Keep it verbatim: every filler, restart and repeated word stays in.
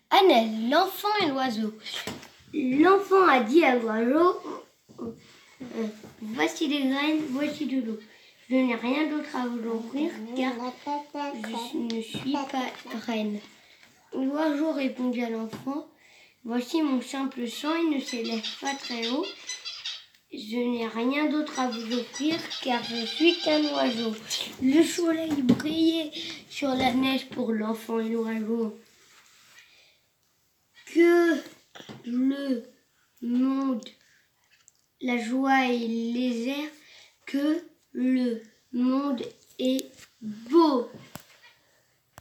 Annelle, l'enfant et l'oiseau. L'enfant a dit à l'oiseau, euh, voici des graines, voici de l'eau. Je n'ai rien d'autre à vous offrir car je ne suis pas reine. L'oiseau répondit à l'enfant, voici mon simple chant, il ne s'élève pas très haut. Je n'ai rien d'autre à vous offrir car je suis qu'un oiseau. Le soleil brillait sur la neige pour l'enfant et l'oiseau. Que le monde, la joie et les airs, que le monde est beau.